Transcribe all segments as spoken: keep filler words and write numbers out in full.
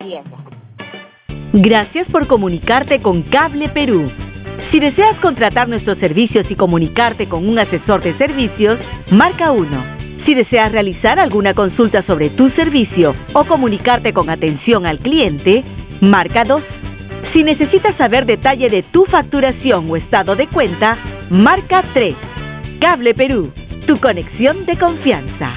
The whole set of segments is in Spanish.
Empieza. Gracias por comunicarte con Cable Perú. Si deseas contratar nuestros servicios y comunicarte con un asesor de servicios, marca uno. Si deseas realizar alguna consulta sobre tu servicio o comunicarte con atención al cliente, marca dos. Si necesitas saber detalle de tu facturación o estado de cuenta, marca tres. Cable Perú, tu conexión de confianza.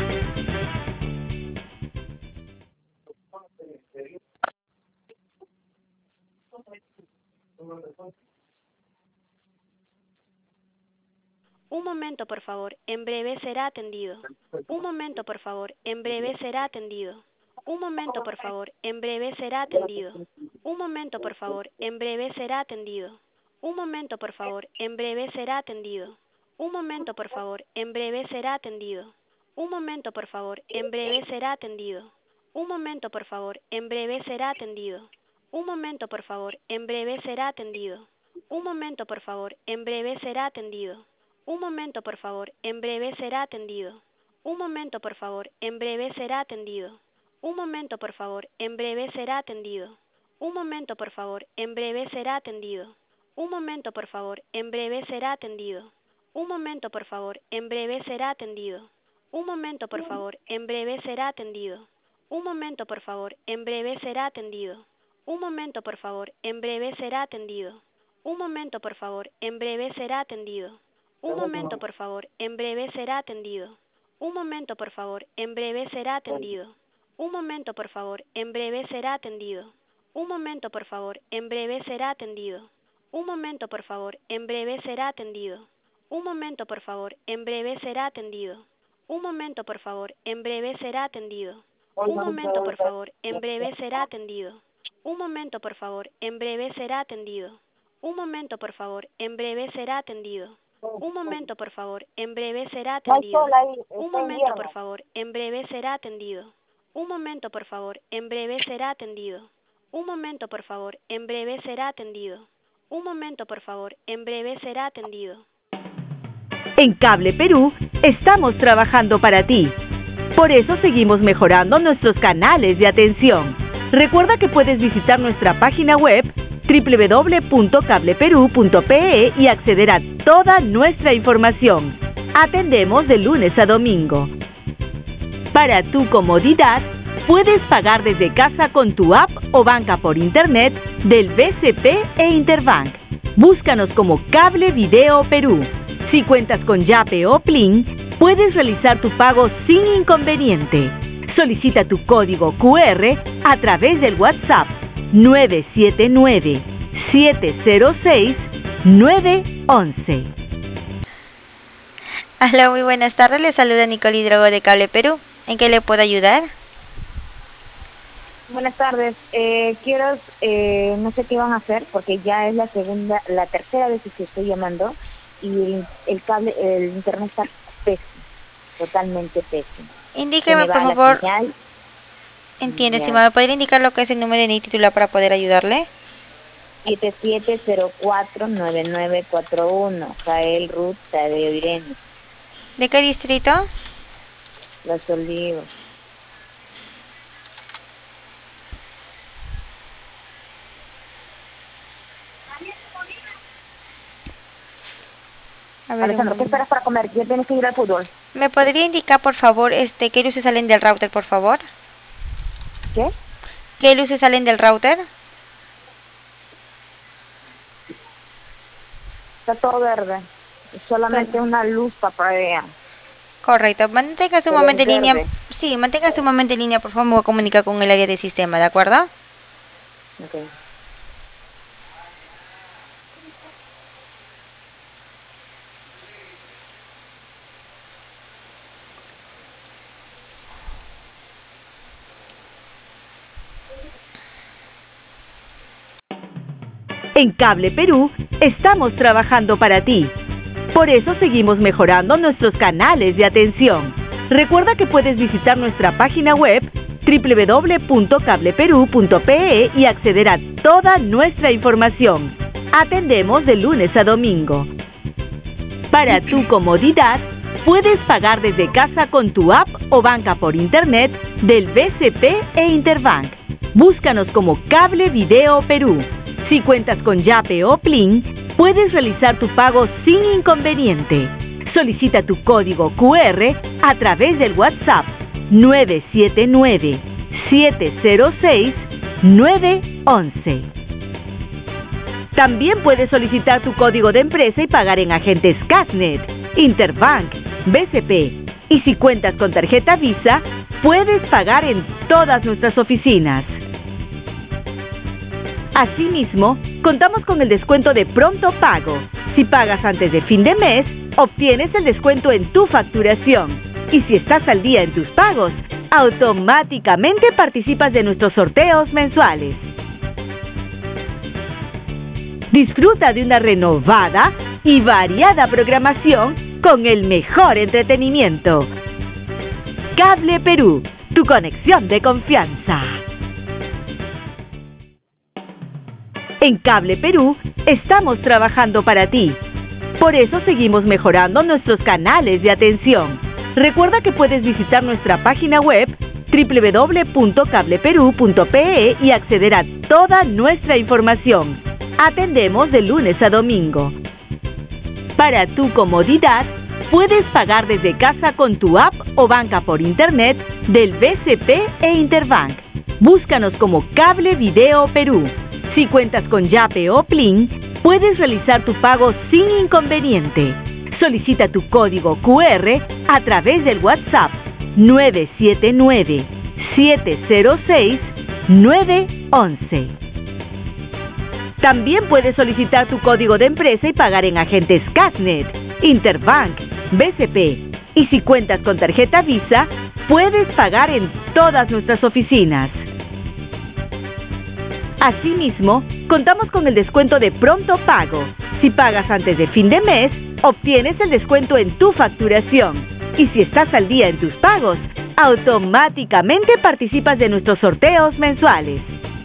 Un momento, por favor. En breve será atendido. Un momento, por favor. En breve será atendido. Un momento, por favor. En breve será atendido. Un momento, por favor. En breve será atendido. Un momento, por favor. En breve será atendido. Un momento, por favor. En breve será atendido. Un momento, por favor. En breve será atendido. Un momento, por favor. En breve será atendido. Un momento, por favor. En breve será atendido. Un momento, por favor. En breve será atendido. Un momento, por favor. En breve será atendido. Un momento, por favor. En breve será atendido. Un momento, por favor. En breve será atendido. Un momento, por favor. En breve será atendido. Un momento, por favor. En breve será atendido. Un momento, por favor. En breve será atendido. Un momento, por favor. En breve será atendido. Un momento, por favor. En breve será atendido. Un momento, por favor. En breve será atendido. Un momento, por favor. En breve será atendido. Un momento, por favor. En breve será atendido. Un momento, por favor. En breve será atendido. Un momento, por favor. En breve será atendido. Un momento, por favor. En breve será atendido. Un momento, por favor. En breve será atendido. Un momento, por favor. En breve será atendido. Un momento, por favor. En breve será atendido. Un momento, por favor. En breve será atendido. Un momento, por favor. En breve será atendido. Un momento, por favor. En breve será atendido. Un momento, por favor. En breve será atendido. Un momento, por favor. En breve será atendido. Un momento, por favor. En breve será atendido. Un momento, por favor. En breve será atendido. Un momento, por favor. En breve será atendido. En Cable Perú estamos trabajando para ti. Por eso seguimos mejorando nuestros canales de atención. Recuerda que puedes visitar nuestra página web doble u doble u doble u punto cable perú punto pe e y acceder a toda nuestra información. Atendemos de lunes a domingo. Para tu comodidad, puedes pagar desde casa con tu app o banca por internet del B C P e Interbank. Búscanos como Cable Video Perú. Si cuentas con Yape o Plin, puedes realizar tu pago sin inconveniente. Solicita tu código cu erre a través del WhatsApp nueve siete nueve, siete cero seis, nueve once. Hola, muy buenas tardes. Le saluda Nicole Hidrogo de Cable Perú. ¿En qué le puedo ayudar? Buenas tardes. Eh, quiero, eh, no sé qué van a hacer porque ya es la segunda, la tercera vez que estoy llamando y el, el cable, el internet está pésimo, totalmente pésimo. Indíqueme, por favor. Entiende, si me podría indicar lo que es el número de N I D titular para poder ayudarle. siete siete cero cuatro nueve nueve cuatro uno, Jael Ruth Tadeo Irene. ¿De qué distrito? Los Olivos. A ver, Alejandro, ¿qué esperas para comer? Ya tienes que ir al fútbol. ¿Me podría indicar, por favor, este, qué luces salen del router, por favor? ¿Qué? ¿Qué luces salen del router? Está todo verde. Solamente Bueno. una luz parpadea. Correcto. Manténgase un Pero momento en es línea. verde. Sí, manténgase un momento en línea, por favor. Me voy a comunicar con el área de sistema, ¿de acuerdo? Okay. En Cable Perú estamos trabajando para ti. Por eso seguimos mejorando nuestros canales de atención. Recuerda que puedes visitar nuestra página web doble u doble u doble u punto cable perú punto pe e y acceder a toda nuestra información. Atendemos de lunes a domingo. Para tu comodidad, puedes pagar desde casa con tu app o banca por internet del B C P e Interbank. Búscanos como Cable Video Perú. Si cuentas con Yape o Plin, puedes realizar tu pago sin inconveniente. Solicita tu código cu erre a través del WhatsApp nueve siete nueve, siete cero seis, nueve once. También puedes solicitar tu código de empresa y pagar en agentes Casnet, Interbank, B C P. Y si cuentas con tarjeta Visa, puedes pagar en todas nuestras oficinas. Asimismo, contamos con el descuento de pronto pago. Si pagas antes de fin de mes, obtienes el descuento en tu facturación. Y si estás al día en tus pagos, automáticamente participas de nuestros sorteos mensuales. Disfruta de una renovada y variada programación con el mejor entretenimiento. Cable Perú, tu conexión de confianza. En Cable Perú estamos trabajando para ti. Por eso seguimos mejorando nuestros canales de atención. Recuerda que puedes visitar nuestra página web doble u doble u doble u punto cable perú punto pe y acceder a toda nuestra información. Atendemos de lunes a domingo. Para tu comodidad, puedes pagar desde casa con tu app o banca por internet del B C P e Interbank. Búscanos como Cable Video Perú. Si cuentas con Yape o Plin, puedes realizar tu pago sin inconveniente. Solicita tu código cu erre a través del WhatsApp nueve siete nueve, siete cero seis, nueve once. También puedes solicitar tu código de empresa y pagar en agentes Casnet, Interbank, B C P. Y si cuentas con tarjeta Visa, puedes pagar en todas nuestras oficinas. Asimismo, contamos con el descuento de pronto pago. Si pagas antes de fin de mes, obtienes el descuento en tu facturación. Y si estás al día en tus pagos, automáticamente participas de nuestros sorteos mensuales.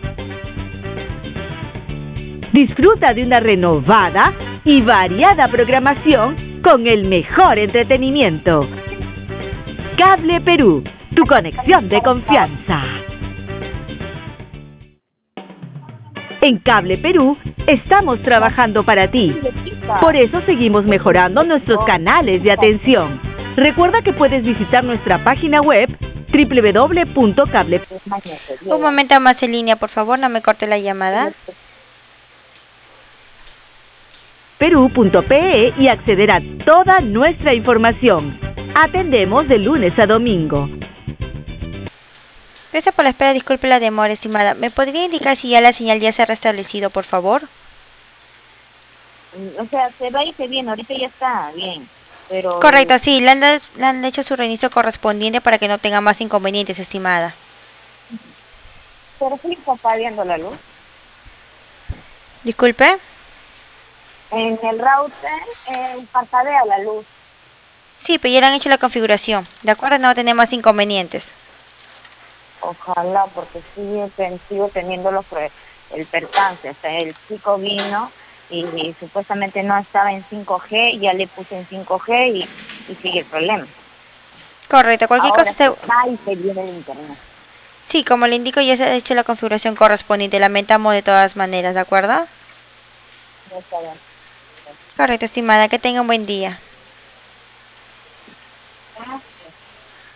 Disfruta de una renovada y variada programación con el mejor entretenimiento. Cable Perú, tu conexión de confianza. En Cable Perú estamos trabajando para ti. Por eso seguimos mejorando nuestros canales de atención. Recuerda que puedes visitar nuestra página web doble u doble u doble u punto cable. Un momento más en línea, por favor, no me corte la llamada. perú punto pe y acceder a toda nuestra información. Atendemos de lunes a domingo. Gracias por la espera, disculpe la demora, estimada. ¿Me podría indicar si ya la señal ya se ha restablecido, por favor? O sea, se va y se viene, ahorita ya está bien, pero... Correcto, sí, le han, le han hecho su reinicio correspondiente para que no tenga más inconvenientes, estimada. Pero sí está viendo la luz. Disculpe. En el router eh, parpadea la luz. Sí, pero ya le han hecho la configuración. De acuerdo, no va a tener más inconvenientes. Ojalá, porque sigue, sigo teniendo los, el percance. O sea, el chico vino y, y supuestamente no estaba en cinco G, ya le puse en cinco G y, y sigue el problema. Correcto, cualquier Ahora cosa... Se... va y se viene el internet. Sí, como le indico, ya se ha hecho la configuración correspondiente. Lamentamos de todas maneras, ¿de acuerdo? No está bien. Correcto, estimada, que tenga un buen día. Ah.